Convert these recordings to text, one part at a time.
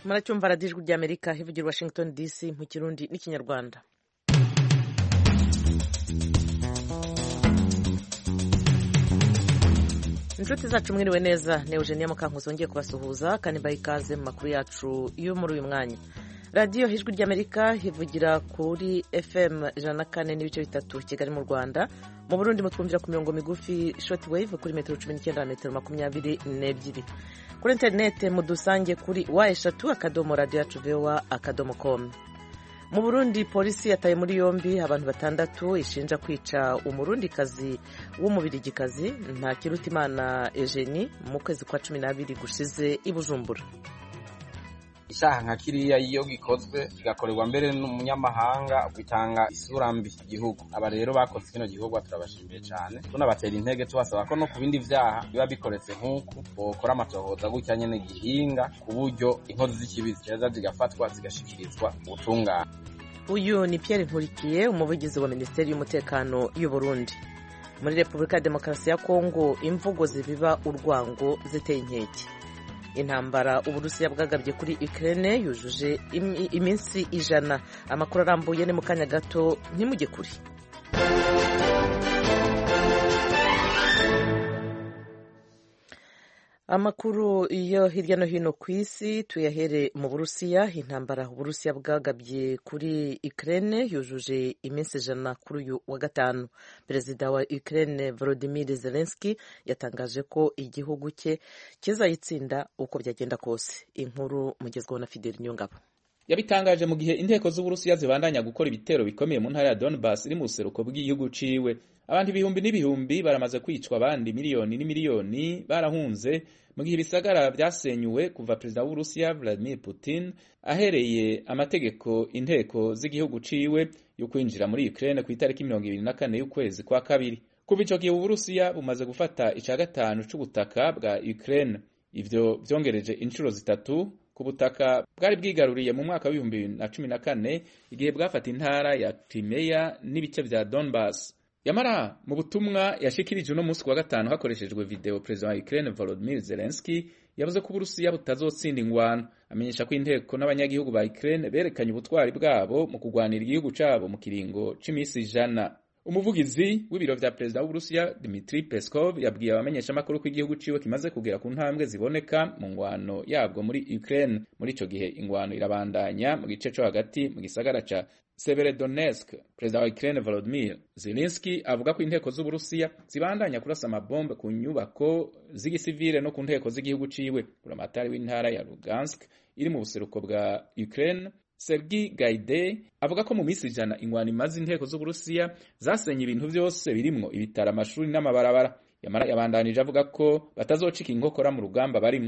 muracyumva radiyo ijwi ry'amerika ivugira Washington DC mu kirundi n'ikinyarwanda. inshuti zacu mwiriwe neza, ni Eugenia Mukankuzi wongeye kubasuhuza kandi mbaha ikaze mu makuru yacu yo muri uyu mwanya. radiyo ijwi ry'amerika ivugira kuri FM 104 n'ibice bitatu Kigali mu Rwanda. Mu Burundi mutwumvira ku mirongo migufi short wave kuri metero 19 na metero 22. Kuri interinete mudusange kuri wa3.radio.com. Mu Burundi polisi yataye muri yombi abantu 6 ishinja kwica umurundikazi w'umubirigikazi Ntakirutimana Eugenie mu kwezi kwa 12 gushize i Bujumbura. Ishaha nka kiriya iyo gikozwe kigakorerwa mbere n'umunyamahanga bitanga isura mbi igihugu. Aba rero bakoze kino gihugu turabashimiye cyane, tunabatera intege tubasaba ko no ku bindi vyaha biba bikoretse nk'uku bokora amatohoza gutya nyene gihinga ku buryo inkozi z'ikibi zikaza zigafatwa zigashikirizwa ubutungane. Uyu ni Pierre Nkurikiye, umuvugizi wa Minisiteri y'Umutekano y'u Burundi. Muri Repubulika ya Demokarasi ya Kongo imvugo zibiba urwango ziteye inkeke. Intambara Uburusiya bwagabye kuri Ukraine yujuje iminsi 100. Amakuru arambuye ni mu kanya gato, ntimujye kuri. Amakuru yo hirya no hino ku isi tuyahere mu Burusiya. Intambara Uburusiya bwagabye kuri Ukraine yujuje iminsi 100 kuri uyu wa gatanu. Perezida wa Ukraine Volodymyr Zelensky yatangaje ko igihugu cye kizayitsinda uko byagenda kose. Inkuru mugezweho na Fidel Nyongabo. Yabitangaje mu gihe inteko z'Uburusiya zibandanya gukora ibitero bikomeye mu ntara ya Donbas iri mu buseruko bw'igihugu ciwe. Abantu ibihumbi n'ibihumbi baramaze kwicwa, abandi miliyoni n'imiliyoni barahunze mu gihe ibisagara byasenyuwe kuva perezida w'Uburusiya Vladimir Putin ahereye amategeko inteko z'igihugu ciwe yo kwinjira muri Ukraine ku itariki 24 y'ukwezi kwa kabiri. Kuva ico gihe Uburusiya bumaze gufata ica gatanu c'ubutaka bwa Ukraine. Ivyo vyongereje inshuro zitatu ku butaka bwari bwigaruriye mu mwaka wa 2014 igihe bwafata intara ya Crimea n'ibice vya Donbas. Yamara mu butumwa yashikirije uno munsi wa gatanu hakoreshejwe video, President wa Ukraine Volodymyr Zelensky yavuze ko Uburusiya butazotsinda ingwano. Amenyesha ko inteko n'abanyagihugu ba Ukraine berekanye ubutwari bwabo mu kugwanira igihugu cabo mu kiringo c'imisi 100. Umuvugizi w'ibiro vya Perezida w'Uburusiya Dmitry Peskov yabwiye abamenyesha makuru ko igihugu ciwe kimaze kugera ku ntambwe ziboneka mu ngwano yabwo muri Ukraine. Muri ico gihe ingwano irabandanya mu gice co hagati mu gisagara ca Severodonetsk. Perezida wa Ukraine Volodymyr Zelensky avuga ko inteko z'Uburusiya zibandanya kurasa amabombe ku nyubako z'igisivile no ku nteko z'igihugu ciwe. Buramatari w'intara ya Lugansk iri mu buseruko bwa Ukraine Sergei Gaidai avuga ko mu minsi 100 ingwano imaze inteko z'Uburusiya zasenye ibintu byose birimwo ibitara, amashuri n'amabarabara. Yamara yabandanije avuga ko batazocika inkokora mu rugamba barimo.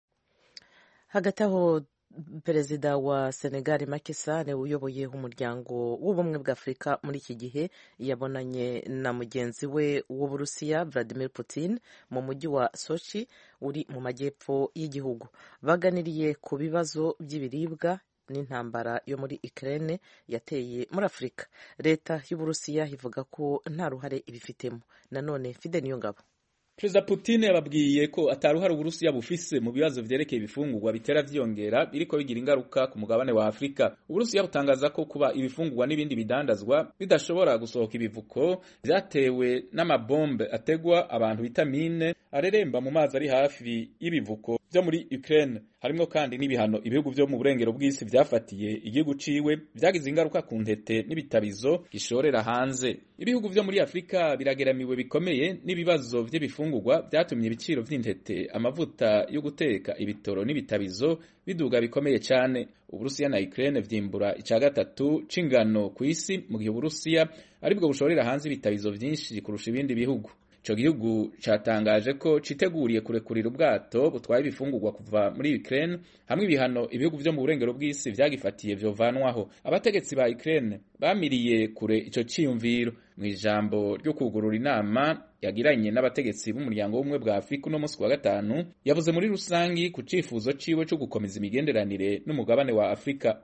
Hagati aho Perezida wa Senegal Macky Sall uyoboye umuryango w'ubumwe bwa Afurika muri iki gihe yabonanye na mugenzi we w'Uburusiya Vladimir Putin mu mujyi wa Sochi uri mu majyepfo y'igihugu. Baganiriye ku bibazo by'ibiribwa n'intambara yo muri Ukraine yateye muri Afurika. Leta y'Uburusiya ivuga ko nta ruhare ibifitemo. Nanone Fidel Nyongabo. Perezida Putin yababwiye ko ataruhara Uburusiya bufise mu bibazo vyerekeye ibifungurwa bitera vyongera biriko bigira ingaruka ku mugabane wa Afrika. Uburusiya butangaza ko kuba ibifungurwa n'ibindi bidandazwa bidashobora gusohoka ibivuko vyatewe n'amabombe ategwa abantu vitamine areremba mu mazi ari hafi y'ibivuko vyo muri Ukraine. Harimwo kandi n'ibihano ibihugu vyo mu burengero bw'isi vyafatiye igihugu ciwe vyagize ingaruka ku ntete n'ibitabizo gishorera hanze. Ibihugu vyo muri Afrika birageramiwe bikomeye n'ibibazo vy'ibifungurwa vyatumye ibiciro vy'intete, amavuta yo guteka, ibitoro n'ibitabizo biduga bikomeye cyane. Uburusiya na Ukraine vyimbura ica gatatu c'ingano ku isi mu gihe Uburusiya aribwo bushorera hanze ibitabizo vyinshi kurusha ibindi bihugu. Ico gihugu catangaje ko citeguriye kurekurira ubwato butwaye ibifungurwa kuva muri Ukraine hamwe ibihano ibihugu vyo mu burengero bw'isi vyagifatiye vyovanwaho. Abategetsi ba Ukraine bamiriye kure ico ciyumviro. Mu ijambo ryo kugurura inama yagiranye n'abategetsi b'umuryango w'ubumwe bwa Afurika no munsi wa gatanu, yavuze muri rusangi ku cifuzo ciwe cyo gukomeza imigenderanire n'umugabane wa Afurika.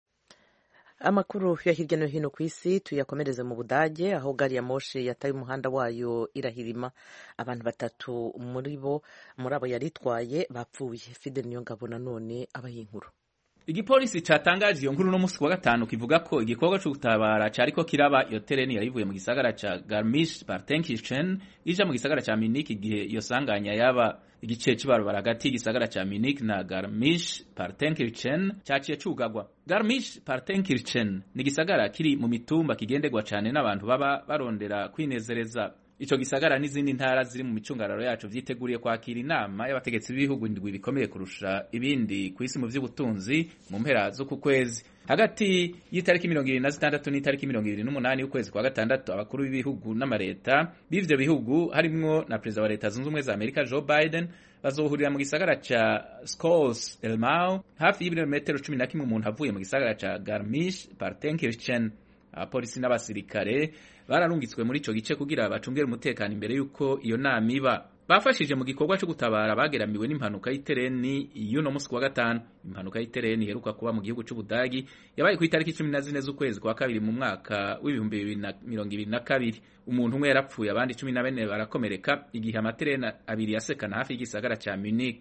Amakuru ya hirya no hino ku isi tuyakomereze mu Budage, aho gari ya moshi yataye umuhanda wayo irahirima. Abantu 3 muri abo yaritwaye bapfuye. Fidel Nyongabo nanone abayinkuru. Igipolisi catangaje iyo nkuru no musi wa gatanu kivuga ko igikorwa cyo gutabara cariko kiraba iyo tereni yarivuye mu gisagara ca Garmisch-Partenkirchen ija mu gisagara ca Munich igihe iyo sanganya yaba. Igice c'ibarabara hagati y'igisagara ca Munich na Garmisch-Partenkirchen caciye cugagwa. Garmisch-Partenkirchen ni gisagara kiri mu mitumba kigendegwa cane n'abantu baba barondera kwinezereza. Ico gisagara n'izindi ntara ziri mu micungararo yacu vyiteguriye kwakira inama y'abategetsi b'ibihugu indwi bikomeye kurusha ibindi kw'isi mu vy'ubutunzi mu mpera zo ku kwezi. Hagati y'itariki 26 n'itariki 28 y'ukwezi kwa gatandatu abakuru b'ibihugu n'amareta b'ivyo bihugu harimwo na president wa leta zunze ubumwe za Amerika Joe Biden bazohurira mu gisagara ca Scholz-Elmau hafi y'ibirometero 11 umuntu avuye mu gisagara ca Garmisch-Partenkirchen. Abapolisi n'abasirikare bararungitswe muri ico gice kugira bacungere umutekano imbere yuko iyo nama iba. Bafashije mu gikorwa cyo gutabara bageramiwe n'impanuka y'itereni y'uno musi wa gatanu. Impanuka y'itereni iheruka kuba mu gihugu c'Ubudagi yabaye ku itariki 14 z'ukwezi kwa kabiri mu mwaka w'2022. Umuntu umwe yarapfuye abandi 14 barakomereka igihe amatereni abiri yasekana hafi y'igisagara ca Munich.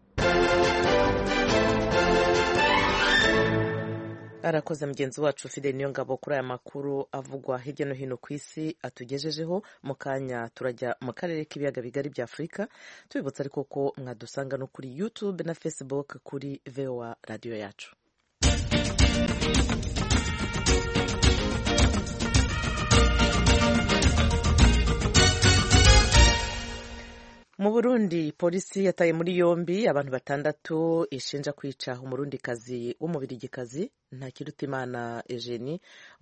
Arakoze mugenzi wacu Fidel Niyongabo kuri aya makuru avugwa hirya no hino ku isi atugejejeho. Mu kanya turajya mu karere k'ibiyaga bigari bya Afurika, tubibutsa ariko ko mwadusanga no kuri YouTube na Facebook kuri VOA radio yacu. Mu Burundi polisi yataye muri yombi abantu 6 ishinja kwica umurundikazi w'umubirigikazi Ntakirutimana Eugenie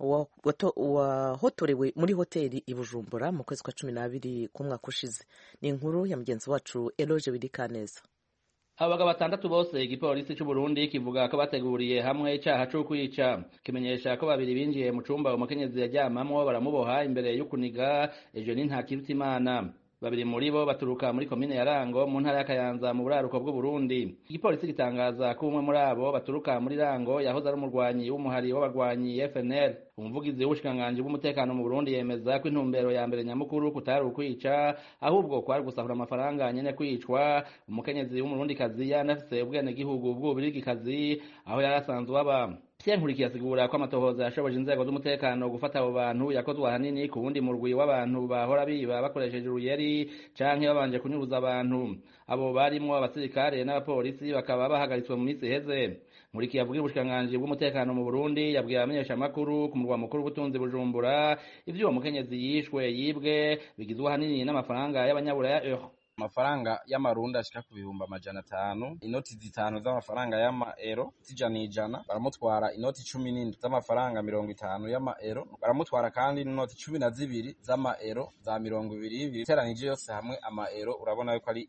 wahotorewe muri hoteli i Bujumbura mu kwezi kwa 12 k'umwaka ushize. Ni inkuru ya mugenzi wacu Eloge Widikaneza. Abagabo 6 bose igipolisi cy'u Burundi kivuga ko bateguriye hamwe icyaha cyo kwica. Kimenyesha ko babiri binjiye mu cumba umukenyezi yajyamamwo baramuboha imbere y'ukuniga Eugenie Ntakirutimana. Babiri muri bo baturuka muri komine ya Rango mu ntara ya Kayanza mu buraruko bw'u Burundi. Igipolisi gitangaza ko umwe muri abo baturuka muri Rango yahoze ari umurwanyi w'umuhari w'abarwanyi FNL. Umuvugizi w'ubushikanganje bw'umutekano mu Burundi yemeza ko intumbero ya mbere nyamukuru kutari ukwica ahubwo kwari gusahura amafaranga nyene kwicwa. Umukenyezi w'umurundikazi yanafise ubwene gihugu bw'ubirigikazi aho yarasanzwe aba. Nkurikiye asigura ko amatohoza yashoboje inzego z'umutekano gufata abo bantu yakozwe ahanini ku wundi murwi w'abantu bahora biba bakoresheje uruyeri canke babanje kunyuruza abantu. Abo barimo abasirikare n'abapolisi bakaba bahagaritswe mu minsi iheze. Nkurikiye avugira ubushikanganje bw'umutekano mu Burundi yabwiye abamenyesha amakuru ku murwa mukuru w'ubutunzi Bujumbura ivyo uwo mukenyezi yibwe bigizwe ahanini n'amafaranga y'abanyaburaya euro. Amafaranga y'amarundi ashika ku 500, inoti 5 z'amafaranga y'amaero zijana baramutwara inoti 17 z'amafaranga 50 y'amaero baramutwara kandi inoti 12 z'amaero za 20 iteranije yose hamwe amaero urabona yuko ari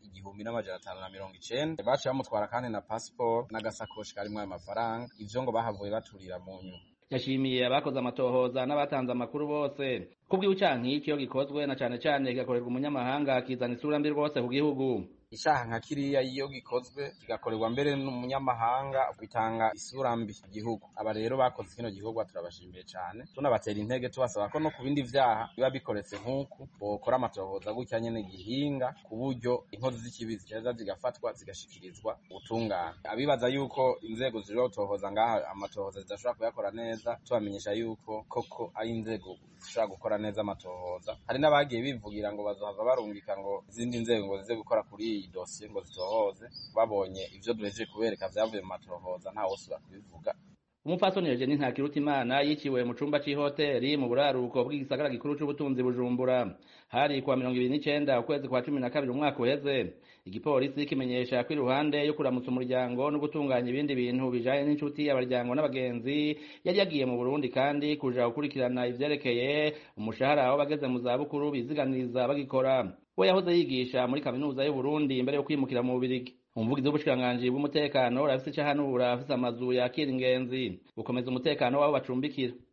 1590. Baciye bamutwara kandi na passport n'agasakoshi karimwo ayo mafaranga. Ivyo ngo bahavuye baturira mu nyuma. Yashimiye abakoze amatohoza n'abatanze amakuru bose kubw'ucanki icyo gikozwe na cane kigakorerwa umunyamahanga kizana isura mbi rwose ku gihugu. Ishaha nka kiriya iyo gikozwe kigakorerwa mbere n'umunyamahanga bitanga isura mbi igihugu. Aba rero bakoze kino gihugu turabashimiye cyane, tunabatera intege tubasaba ko no ku bindi vyaha biba bikoretse nk'uku bokora amatohoza gutya nyene gihinga ku buryo inkozi z'ikibizi cyaza zigafatwa zigashikirizwa ubutungane. Abibaza yuko inzego zirotohoza ngaha amatohoza zidashobora kuyakora neza, tubamenyesha yuko koko ari inzego zishobora gukora neza amatohoza. Hari n'abagiye bivugira ngo bazohava barungika ngo izindi nzego ngo zize gukora kuri dosiye ngo zitohoze, babonye ivyo duhejeje kubereka vyavuye mu matohoza nta wose bakubivuga. Umupfasoni Eugenie Ntakirutimana yiciwe mu cumba c'ihoteli mu buraruko bw'igisagara gikuru c'ubutunzi Bujumbura hari kwa 29 ukwezi kwa 12 umwaka uheze. Igipolisi kimenyesha ko iruhande yo kuramutsa umuryango no gutunganya ibindi bintu bijanye n'inshuti abaryango n'abagenzi yari yagiye mu Burundi kandi kuja gukurikirana ivyerekeye umushahara aho bageze mu zabukuru biziganiriza bagikora. We yahoze yigisha muri kaminuza y'u Burundi imbere yo kwimukira mu Bubiligi. Umuvugizi w'ubushikanganje bw'umutekano rafise cyahanura afise amazu yakira ingenzi gukomeza umutekano wabo bacumbikira.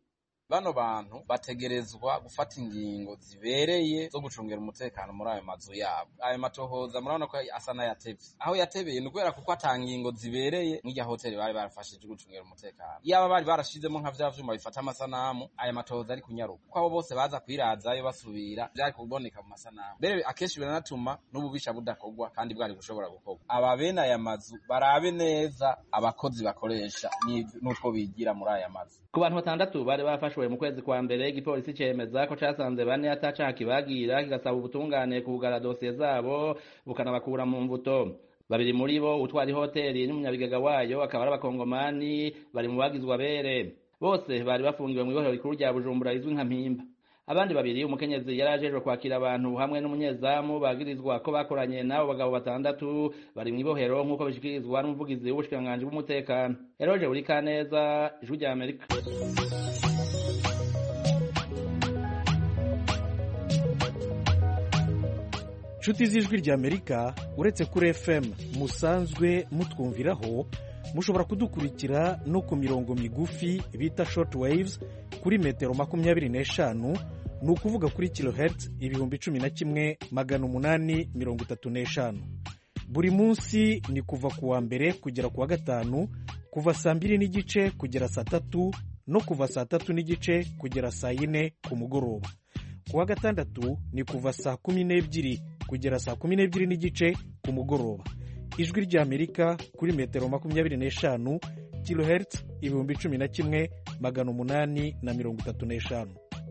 bano bantu bategerezwa gufata ingingo zibereye zo gucungera umutekano muri ayo mazu yabo. Ayo matohoza murabona ko asa n'ayatevye. Aho yatebeye ni kubera kuko atangingo zibereye nk'irya hoteli bari barafashije gucungera umutekano. Yaba bari barashizemo nka vya vyuma bifata amasanamu, aya matohoza ari kunyaruka. Kuko abo bose baza kwirazayo basubira byari kuboneka mu masanamu. Mbere akenshi biranatuma n'ububisha budakogwa kandi bwari gushobora gukorwa. Aba bene aya mazu barabe neza abakozi bakoresha n'utwo bigira muri aya mazu. Ku bantu 6 bari bafashwe mu kwezi kwa mbere, igipolisi cemeza ko casanze 4 atacaha kibagira, kigasaba ubutungane kugara dosiye zabo bukanabakura mu mvuto. 2 muri bo utwari hoteli n'umunyabigega wayo akaba ari abakongomani bari mu bagizwa bere. Bose bari bafungiwe mu ibohero rikuru rya Bujumbura izwi nka Mpimba. Abandi 2 umukenyezi yarajejwe kwakira abantu hamwe n'umunyezamu bagirizwa ko bakoranye nabo bagabo 6 bari mu ibohero nk'uko bishikirizwa n'umuvugizi w'ubushikanganje bw'umutekano. Eroje uri Kaneza, Ijwi rya Amerika. Nshuti z'Ijwi rya Amerika, uretse kuri FM musanzwe mutwumviraho, mushobora kudukurikira no ku mirongo migufi bita short waves kuri metero 25, ni ukuvuga kuri kilohertz 11,835. Buri munsi ni kuva ku wa mbere kugera ku wa gatanu, kuva saa 2:30 kugera saa 3 no kuva saa 3:30 kugera saa 4 ku mugoroba. Ku wa gatandatu ni kuva saa 12 kugera saa 12:30 ku mugoroba. Ijwi rya Amerika kuri metero 25 kilohertz 11,835.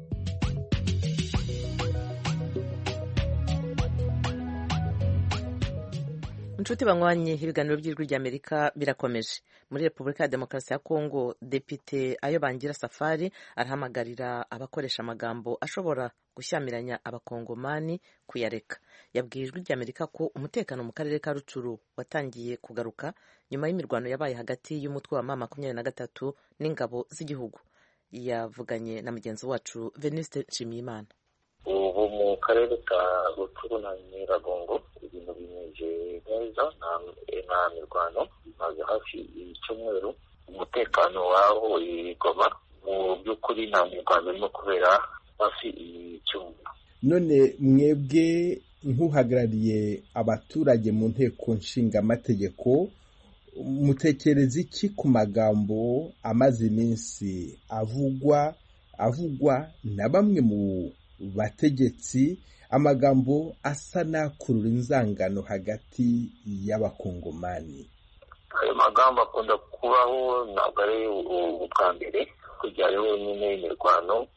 Inshuti banywanye, ibiganiro by'Ijwi rya Amerika birakomeje. Muri Repubulika ya Demokarasi ya Kongo, Depite Ayobangira Safari arahamagarira abakoresha amagambo ashobora gushyamiranya abakongomani kuyareka. Yabwiye Ijwi rya Amerika ko umutekano mu karere ka Rucuru watangiye kugaruka nyuma y'imirwano yabaye hagati y'umutwe wa M23 n'ingabo z'igihugu. Yavuganye na mugenzi wacu Venuste Nshimiyimana. Ubu mu karere ka Rucuru na Nyiragongo ibintu bimeze neza, nta mirwano imaze hafi icyumweru. Umutekano waho igoma mu by'ukuri nta mirwano irimo kubera hafi icyumweru. None mwebwe nk'uhagarariye abaturage mu nteko nshinga amategeko, mutekereza iki ku magambo amaze iminsi avugwa na bamwe mu bategetsi, amagambo asa n'akurura inzangano hagati y'abakongomani? Ayo magambo akunda kubaho, ntabwo ari ubwa mbere kujya ariho nyine imirwano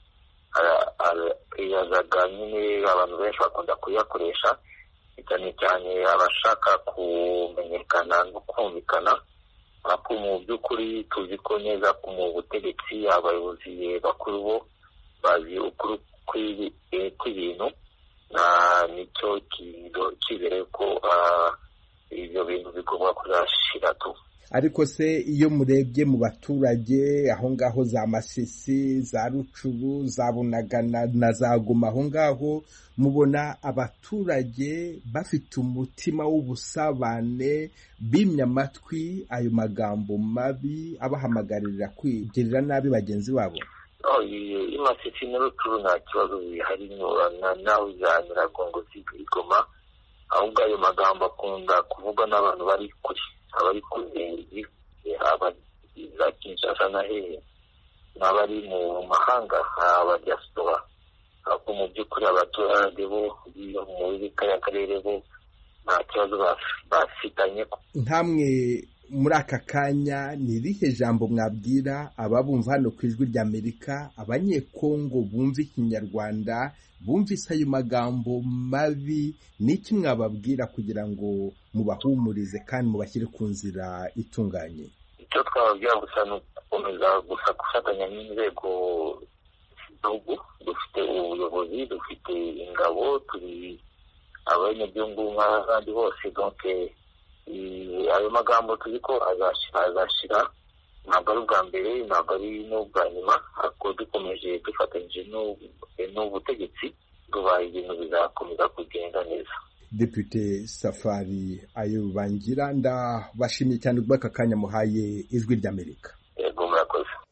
yazaga nyine abantu benshi bakunda kuyakoresha, cyane cyane abashaka kumenyekana no kumvikana. Ariko mu by'ukuri tuzi ko neza ko mu butegetsi abayobozi bakuru bo bazi ukuri kw'ibintu, nicyo kizere ko ibyo bintu bigomba kuzashira tu. Ariko se iyo murebye mu baturage aho ngaho za Masisi, za Rucuru, za Bunagana na za Goma, aho ngaho mubona abaturage bafite umutima w'ubusabane, bimya amatwi ayo magambo mabi abahamagarira kwigirira nabi bagenzi babo? Masisi na Rucuru nta kibazo bihari, naho za Nyiragongo z'Igoma, ahubwo ayo magambo akunda kuvuga n'abantu bari kure, abari kure za Kinshasa na hehe, n'abari mu mahanga, abadiaspora. Ariko mu by'ukuri abaturage bo muri kariya karere bo nta kibazo bafitanye. Ntamwe muri aka kanya ni irihe jambo mwabwira ababumva hano ku Ijwi rya Amerika, abanyekongo bumva Ikinyarwanda, bumvise ayo magambo mabi? Niki mwababwira kugira ngo mubahumurize kandi mubashyire ku nzira itunganye? Icyo twababwira gusa ni ugukomeza gusa gufatanya n'inzego z'igihugu. Dufite ubuyobozi, dufite ingabo, turi abanyagihugu nk'abandi bose. Donc ayo magambo tuzi ko azashira, ntabwo ari ubwa mbere, ntabwo ari n'ubwa nyuma. Ariko dukomeje dufatanyije n'ubutegetsi, tubaye ibintu bizakomeza kugenda neza. Depite Safari Ayobangira, ndabashimiye cyane kubw'aka kanya muhaye Ijwi ry'Amerika. Yego, murakoze.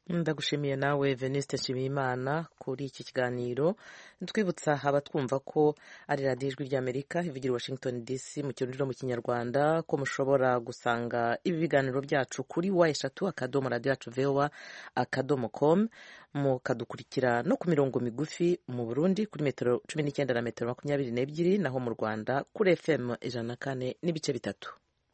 ndagushimiye nawe Venuste Nshimiyimana kuri iki kiganiro. Twibutsa abatwumva ko ari radiyo ijwi ry'Amerika ivugira i Washington DC mu kirundi no mu kinyarwanda, ko mushobora gusanga ibi biganiro byacu kuri wa#radio@voa.com, mukadukurikira no ku mirongo migufi mu Burundi kuri metero 19 na metero 22, naho mu Rwanda kuri FM 104.3.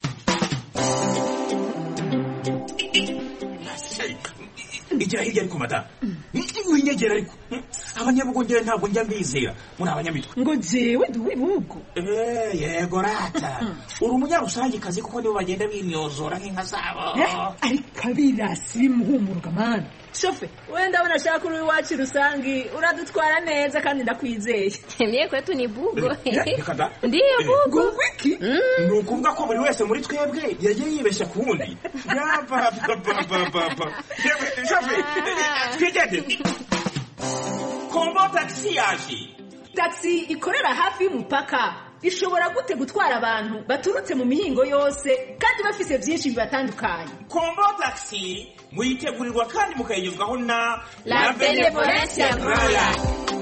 igira hirya ariko mata winyegera ariko abanyabugongera ntabwo njya mbizera muri abanyamitwe ngo jewe ndi uw'ibihugu. Yego rata uri umunyarusangikazi kuko nibo bagenda bimyozora nk'inka zabo. Ariko abirasi bimuhumuruka mani shofe wenda abona ashaka uri iwacu rusangi uradutwara neza kandi ndakwizeye. Mie kwetu ni bugo. Ndiyo bugo. Wiki ni ukuvuga ko buri wese muri twebwe yagiye yibeshya ku wundi. Shofe twigende kombo taxi yaje. Taxi ikorera hafi y'umupaka ishobora gute gutwara abantu baturutse mu mihingo yose kandi bafise byinshi bibatandukanye. Kombo taxi muyitegurirwa kandi mukayigezwaho na La Benevolencia Royal.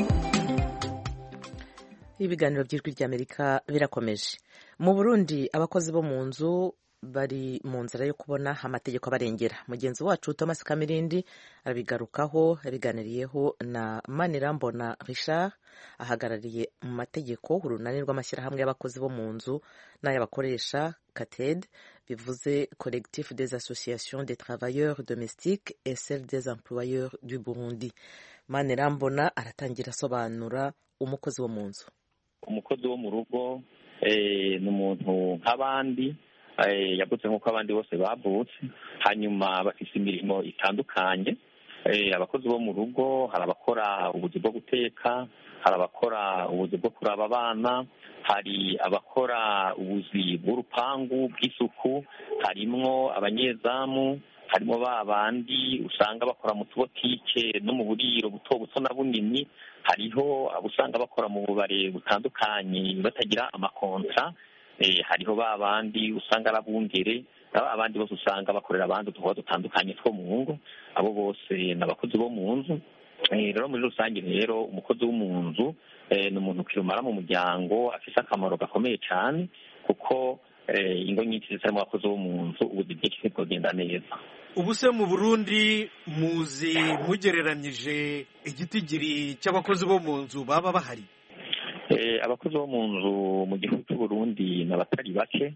Ibiganiro by'ijwi ry'Amerika birakomeje. Mu Burundi abakozi bo mu nzu bari mu nzira yo kubona amategeko abarengera. Mugenzi wacu Thomas Kamirindi arabigarukaho, yabiganiriyeho na Manirambona Richard ahagarariye mu mategeko urunani rw'amashyirahamwe y'abakozi bo mu nzu n'ay'abakoresha CATED, bivuze Collectif des Associations des Travailleurs Domestiques et celle des Employeurs du Burundi. Manirambona aratangira asobanura umukozi wo mu nzu. Umukozi wo mu rugo ni umuntu nk'abandi, yavutse nk'uko abandi bose bavutse, hanyuma bafite imirimo itandukanye. Abakozi bo mu rugo hari abakora ubuzi bwo guteka, hari abakora ubuzi bwo kuraba abana, hari abakora ubuzi bw'urupangu bw'isuku, harimwo abanyezamu, harimo ba bandi usanga bakora mu tubotike no mu buriro buto buto na bunini, hariho abo usanga bakora mu bubare butandukanye batagira amakontra, hariho ba bandi usanga arabungere, abandi bose usanga bakorera abandi utuba dutandukanye two mu ngo. Abo bose ni abakozi bo mu nzu. Rero muri rusange rero umukozi wo mu nzu ni umuntu kirumara mu muryango, afise akamaro gakomeye cyane kuko ingo nyinshi zitarimo abakozi bo mu nzu ubuzi bwinshi ntibwogenda neza. Ubu se mu Burundi muzi mugereranyije igitigiri cy'abakozi bo mu nzu baba bahari? Abakozi bo mu nzu mu gihugu cy'u Burundi n'abatari bake,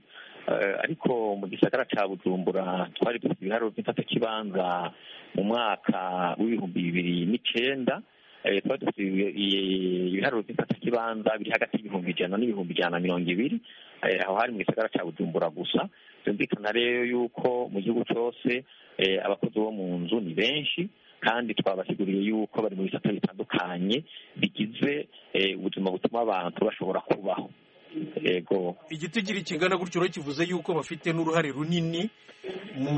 ariko mu gisagara ca Bujumbura twari dufite ibiharuro by'imfatakibanza mu mwaka w'2009. Twari dufite ibiharuro by'imfatakibanza biri hagati y'100 n'ibihumbi 120. Aho hari mu gisagara ca Bujumbura gusa. Byumvikana rero yuko mu gihugu cyose abakozi bo mu nzu ni benshi, kandi twabasiguriye yuko bari mu bisata bitandukanye bigize ubuzima butuma abantu bashobora kubaho. Ego igitigiri kingana gutyo rero kivuze yuko bafite n'uruhare runini mu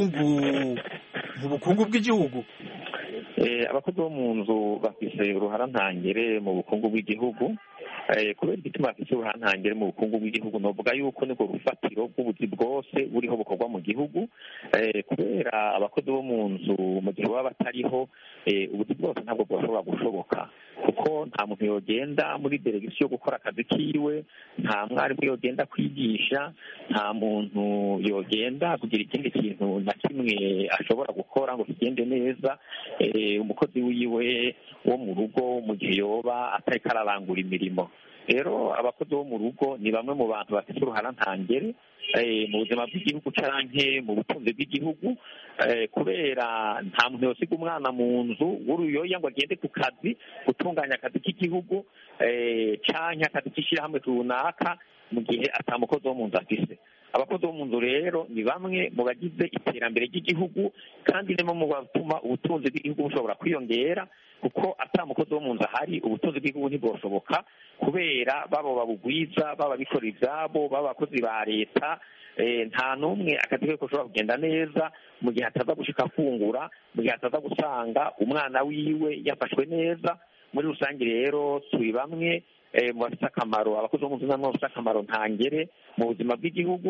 bukungu bw'igihugu. Abakozi bo mu nzu bafise uruhara ntangere mu bukungu bw'igihugu. Kubera igituma bafise uruhara ntangere mu bukungu bw'igihugu, novuga yuko nibwo rufatiro rw'ubuzi bwose buriho bukorwa mu gihugu. Kubera abakozi bo mu nzu mu gihe baba batariho, ubuzi bwose ntabwo bwashobora gushoboka, kuko nta muntu yogenda muri delegisiyo gukora akazi kiwe, nta mwarimu yogenda kwigisha, nta muntu yogenda kugira ikindi kintu na kimwe ashobora gukora ngo kigende neza umukozi wiwe wo mu rugo mu gihe yoba atariko ararangura imirimo. Rero abakozi bo mu rugo ni bamwe mu bantu bafite uruhara ntangere mu buzima bw'igihugu canke mu butunzi bw'igihugu, kubera nta muntu yosiga umwana mu nzu w'uruyoya ngo agende ku kazi gutunganya akazi k'igihugu canke akazi k'ishirahamwe runaka mu gihe ata mukozi wo mu nzu afise. Abakozi bo mu nzu rero ni bamwe mu bagize iterambere ry'igihugu, kandi ni mu batuma ubutunzi bw'igihugu bushobora kwiyongera, kuko ata mukozi wo mu nzu ahari ubutunzi bw'igihugu ntibwoshoboka, kubera babo babugwiza, baba bikorera ivyabo, baba abakozi ba leta, nta n'umwe akazi ke koshobora kugenda neza mu gihe ataza gushika afungura, mu gihe ataza gusanga umwana wiwe yafashwe neza. Muri rusange rero turi bamwe mu bafite akamaro, abakozi bo mu nzu namwe bafite akamaro ntangere mu buzima bw'igihugu,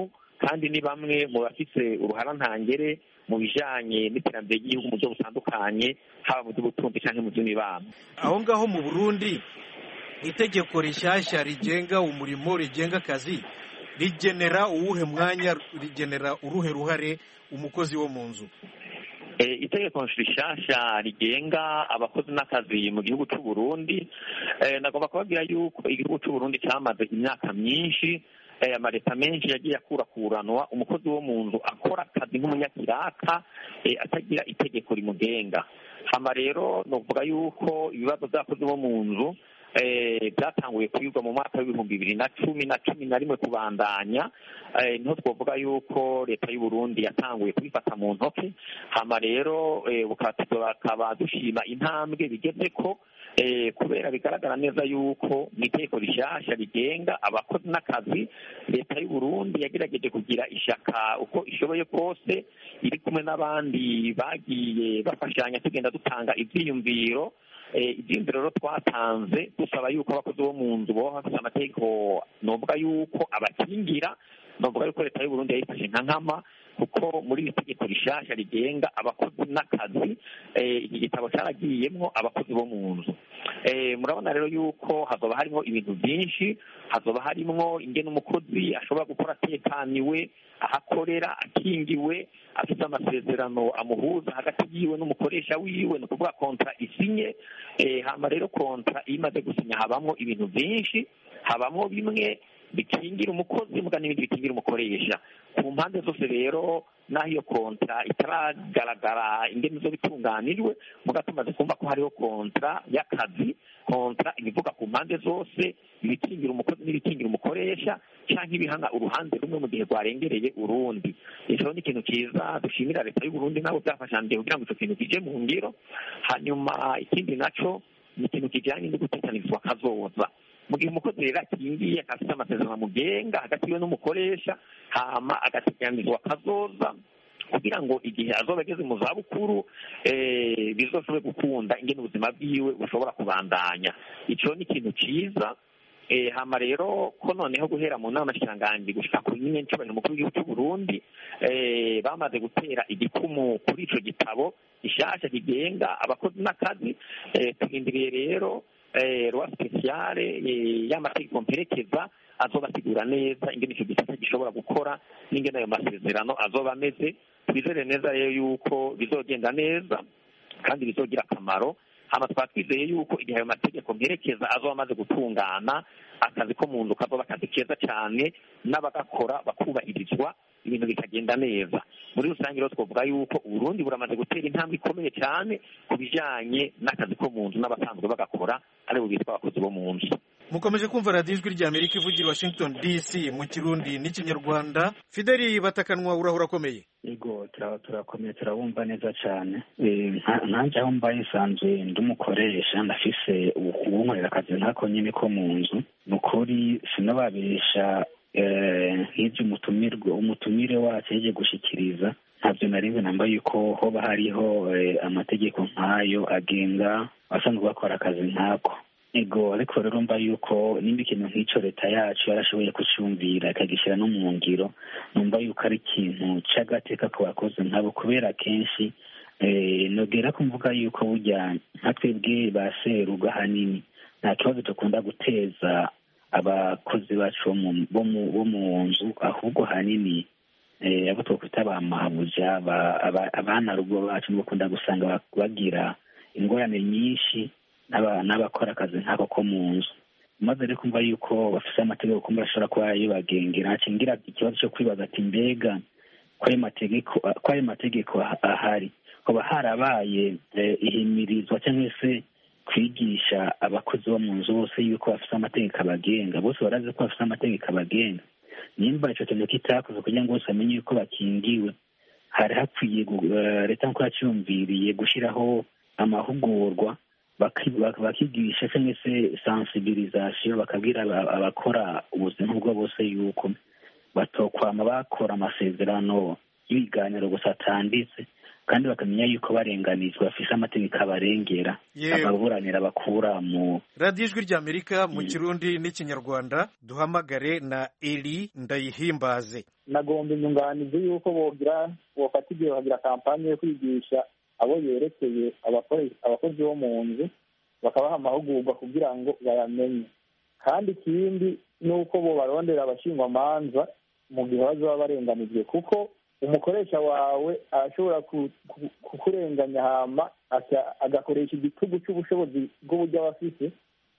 kandi ni bamwe mu bafise uruharantangere mu bijanye n'iterambere ry'igihugu mu buryo butandukanye, haba mu by'ubutunzi cyangwa mu by'imibano. aho ngaho mu Burundi itegeko rishyashya rigenga umurimo, rigenga akazi, rigenera uwuhe mwanya, rigenera uruhe ruhare umukozi wo mu nzu? Itegeko rishasha rigenga abakozi n'akazi mu gihugu cy'u Burundi, nagomba kubabwira yuko igihugu cy'u Burundi cyamaze imyaka myinshi, amaleta menshi yagiye akurakuranwa umukozi wo mu nzu akora akazi nk'umunyakiraka atagira itegeko rimugenga. Hama rero novuga yuko ibibazo by'abakozi bo mu nzu byatanguye kwigwa mu mwaka w'ibihumbi 2011 kubandanya, niho twavuga yuko leta y'u Burundi yatanguye kubifata mu ntoke. Hama rero bakaba dushima intambwe bigeze ko, kubera bigaragara neza yuko mu itegeko rishasha rigenga abakozi n'akazi leta y'u Burundi yagerageje kugira ishaka uko ishoboye kose, iri kumwe n'abandi bagiye bafashanya tugenda dutanga ivyiyumviro. Ibyiyumviro rero twatanze dusaba yuko abakozi bo mu nzu boba bafite amategeko novuga yuko abakingira, novuga yuko leta y'u Burundi yayifashe nka nkama, kuko muri iri tegeko rishasha rigenga abakozi n'akazi iki gitabo cyaragiyemwo abakozi bo mu nzu. Murabona rero yuko hazoba harimo ibintu byinshi, hazoba harimo ingene umukozi ashobora gukora atekaniwe, ahakorera akingiwe, afite amasezerano amuhuza hagati yiwe n'umukoresha wiwe, ni ukuvuga kontra isinye. Hama rero kontra iyo imaze gusinya habamo ibintu byinshi, habamo bimwe bikingira umukozi muga n'ibindi bikingira umukoresha. Ku mpande zose rero naho iyo kontra itaragaragara ingene zo bitunganijwe, muga tumaze kumva ko hariho kontra y'akazi, kontra ibivuga ku mpande zose, ibikingira umukozi n'ibikingira umukoresha, canke ibihana uruhande rumwe mu gihe rwarengereye urundi. Ico ni ikintu cyiza dushimira leta y'u Burundi nabo byafashanje kugira ngo ico kintu kije mu ngiro. Hanyuma ikindi naco ni ikintu kijanye no gutekanizwa kazoza. Mu gihe umukozi rero akingiye afite amasezerano amugenga hagati yiwe n'umukoresha, hama agateganizwa kazoza kugira ngo igihe azoba ageze mu zabukuru bizoshobore gukunda ingene ubuzima bwiwe bushobora kubandanya. Ico ni ikintu cyiza. Hama rero ko noneho guhera mu nama nshikiranganji gushika ku nyine ncobano mukuru w'igihugu cy'u Burundi bamaze gutera igikumu kuri ico gitabo gishasha kigenga abakozi n'akazi. Turindiriye rero rwa speciale y'amategeko mperekeza azobasigura neza ingene icyo gisata gishobora gukora n'ingene ayo masezerano azoba ameze. Twizere neza rero yuko bizogenda neza kandi bizogira akamaro. Hama twatwizeye yuko igihe ayo mategeko mperekeza azoba amaze gutungana, akazi ko mu nzu kazoba akazi keza cyane, n'abagakora bakubahirizwa, ibintu bikagenda neza. Muri rusange rero twavuga yuko Uburundi buramaze gutera intambwe ikomeye cyane ku bijanye n'akazi ko mu nzu n'abasanzwe bagakora aribo bitwa abakozi bo mu nzu. Mukomeje kumva radiyo ijwi rya Amerika ivugira Washington DC mu Kirundi n'Ikinyarwanda. Fideli Batakanwa, urahura akomeye? Yego, turakomeye, turabumva neza cyane. Nanje aho mbaye nsanzwe ndumukoresha, ndafise uwunkorera akazi nkako nyine ko mu nzu. Nukuri sinababesha nk'ibyo umutumire wacu yaje gushikiriza, ntabyo narimwe namba yuko hoba hariho amategeko nk'ayo agenga abasanzwe bakora akazi nkako. Ego, ariko rero mba yuko nimba ikintu nk'icyo leta yacu yarashoboye kucyumvira ikagishyira no mu ngiro, numva yuko ari ikintu cy'agateka ku bakozi nkabo, kubera kenshi nogera kumvuga yuko burya nka twebwe ba seruga hanini nta kibazo dukunda guteza abakozi bacu bo mu nzu, ahubwo hanini abo twakwita ba mabuja, abana rugo bacu bakunda gusanga bagira ingorane nyinshi n'abakora akazi nk'ako ko mu nzu. Maze rero kumva yuko bafite amategeko kumva ashobora kuba yibagengera, ngira ikibazo cyo kwibaza ati mbega ko ayo mategeko ahari hoba harabaye ihimirizwa cyangwa se kwigisha abakozi bo mu nzu bose yuko bafite amategeko abagenga, bose barazi ko bafite amategeko abagenga. Nimba icyo kintu kitakoze kugira ngo bose bamenye yuko bakingiwe, hari hakwiye leta nk'uko yacyumviriye gushyiraho amahugurwa bakigisha cyangwa se sensibilisation, bakabwira abakora ubuzima bwo bose yuko batokwama bakora amasezerano y'ibiganiro gusa atanditse, kandi bakamenya yuko barenganizwa bafise amategeko abarengera ababuranira bakura mu radiyo ijwi ry'Amerika mu Kirundi n'Ikinyarwanda. Duhamagare na Eli Ndayihimbaze. nagomba inyunganizi y'uko bofata igihe bagira kampani yo kwigisha abo yerekeye abakozi bo mu nzu bakabaha amahugurwa kugira ngo bayamenye, kandi ikindi ni uko bo barondera abashingwamanza mu gihe bazaba barenganijwe, kuko umukoresha wawe arashobora kukurenganya hama agakoresha igitugu cy'ubushobozi bw'uburyo aba afite,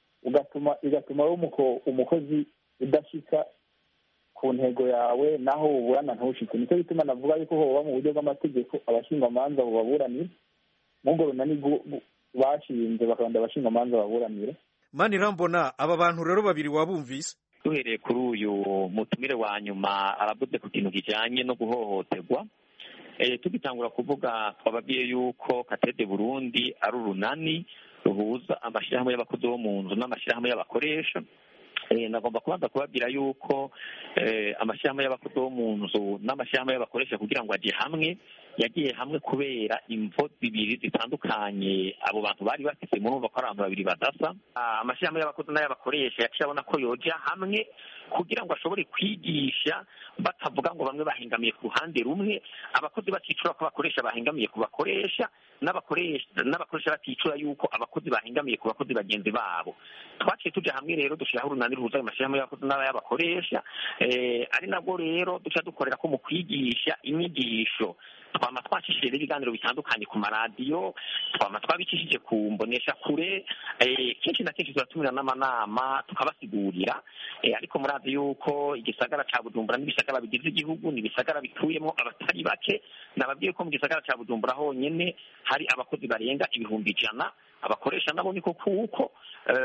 bigatuma umukozi udashika ku ntego yawe naho uburana ntushike. Nicyo bituma navuga yuko hoba mu buryo bw'amategeko abashingwamanza bubaburanira n'ubwo runani bashinze bakabanda abashingwamanza baburanira. Manirambona, aba bantu rero babiri wabumvise? duhereye kuri uyu mutumire wa nyuma aravuze ku kintu kijanye no guhohoterwa. Tugitangura kuvuga twababwiye yuko Katede Burundi ari urunani ruhuza amashyirahamwe y'abakozi bo mu nzu n'amashyirahamwe y'abakoresha. Nagomba kubanza kubabwira yuko amashyirahamwe y'abakozi bo mu nzu n'amashyirahamwe y'abakoresha kugira ngo ajye hamwe yagiye hamwe kubera imvo zibiri zitandukanye abo bantu bari bafite, murumva ko ari abantu babiri badasa. Amashyirahamwe y'abakozi n'ay'abakoresha yaciye abona ko yoja hamwe kugira ngo ashobore kwigisha batavuga ngo bamwe bahengamiye ku ruhande rumwe, abakozi baticura ko abakoresha bahengamiye ku bakoresha, n'abakoresha baticura yuko abakozi bahengamiye ku bakozi bagenzi babo. Twaciye tuja hamwe rero dushiraho urunani ruhuza amashyirahamwe y'abakozi n'ay'abakoresha, ari nabwo rero duca dukorera ko mu kwigisha inyigisho twama twacishije ibiganiro bitandukanye ku maradiyo, twama twabicishije ku mbonesha kure, kenshi na kenshi turatumira n'amanama tukabasigurira, ariko murazi yuko igisagara ca Bujumbura n'ibisagara bigize igihugu ni ibisagara bituyemo abatari bake. Nababwiye ko mu gisagara ca Bujumbura honyene hari abakozi barenga 100,000, abakoresha nabo niko kuko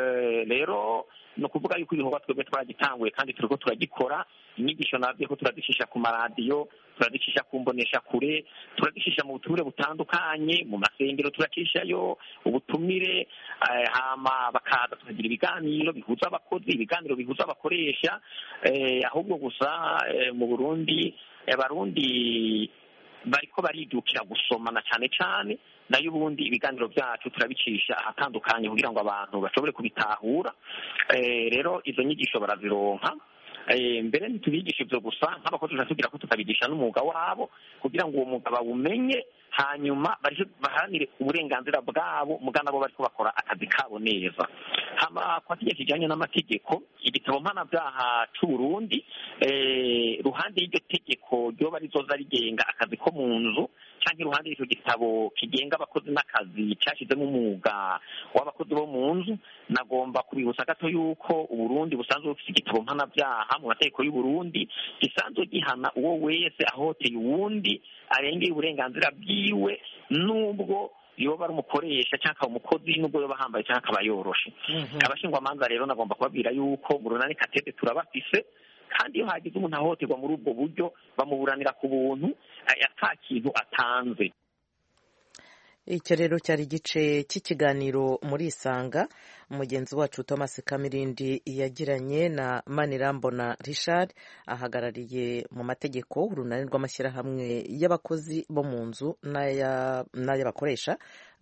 rero no kuvuga yuko ibikorwa twebwe twaragitanguye kandi turiko turagikora. Inyigisho nabwiye ko turazishisha ku maradiyo, turazishisha ku mbonesha kure, turazishisha mu butumire butandukanye, mu masengero turacishayo ubutumire, hama bakaza tukagira ibiganiro bihuza abakozi, ibiganiro bihuza abakoresha. Ahubwo gusa mu Burundi abarundi bariko baridukira gusomana cyane cyane, nayo ubundi ibiganiro byacu turabicisha ahatandukanye kugira ngo abantu bashobore kubitahura. Rero izo nyigisho barazironka. Mbere ntitubigisha ibyo gusa, nk'abakozi tugira ko tukabigisha n'umwuga wabo kugira ngo uwo mwuga bawumenye, hanyuma baharanire uburenganzira bwabo muga nabo bariko bakora akazi kabo neza. Hama kwa kijya kijanye n'amategeko, igitabo mpanabyaha c'u Burundi ruhande y'iryo tegeko ryoba rizoza rigenga akazi ko mu nzu, canke iruhande y'icyo gitabo kigenga abakozi n'akazi cyashizemo umwuga w'abakozi bo mu nzu, nagomba kubibutsa gato yuko Uburundi busanzwe bufite igitabo mpanabyaha mu mategeko y'u Burundi gisanzwe gihana uwo wese ahoteye uwundi arengeye uburenganzira bwiwe, nubwo yoba ari umukoresha cyangwa umukozi, nubwo yoba ahambaye cyangwa akaba yoroshe. Abashingwamanza rero nagomba kubabwira yuko mu runani Katede turabafise, kandi iyo hagize umuntu ahohoterwa muri ubwo buryo bamuburanira ku buntu ata kintu atanze. Icyo rero cyari igice cy'ikiganiro muri Isanga umugenzi wacu Thomas Kamirindi yagiranye na Manirambona Richard, ahagarariye mu mategeko urunani rw'amashyirahamwe y'abakozi bo mu nzu n'ay'abakoresha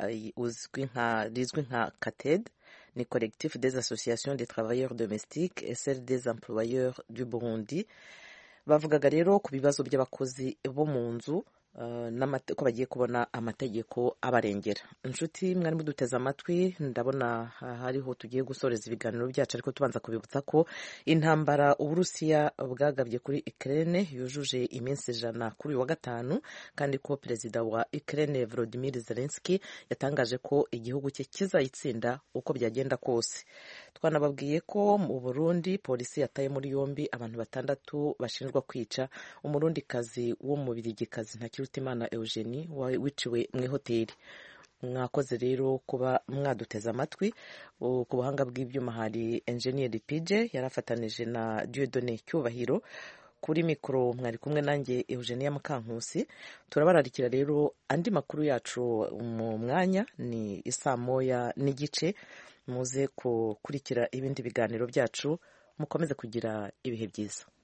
rizwi nka Katede, ni collectif des associations des travailleurs domestiques et celle des employeurs du Burundi. Bavugaga rero ku bibazo by'abakozi bo mu nzu ko bagiye kubona amategeko abarengera. Inshuti mwari muduteze amatwi, ndabona hariho tugiye gusoreza ibiganiro byacu, ariko tubanza kubibutsa ko intambara Uburusiya bwagabye kuri Ukraine yujuje iminsi 100 kuri uyu wa gatanu, kandi ko perezida wa Ukraine Volodymyr Zelensky yatangaje ko igihugu cye kizayitsinda uko byagenda kose. Twanababwiye ko mu Burundi polisi yataye muri yombi abantu 6 bashinjwa kwica umurundikazi wo mu Birigikazi Ntakirutimana Eugenie wiciwe mu ihoteli. Mwakoze rero kuba mwaduteze amatwi. Ku buhanga bw'ibyuma hari Engineer PJ yarafatanije na Dieudonné Cyubahiro, kuri mikoro mwari kumwe nanjye Eugenia Mukankusi. Turabararikira rero andi makuru yacu mu mwanya, ni 1:30 muze gukurikira ibindi biganiro byacu. Mukomeze kugira ibihe byiza.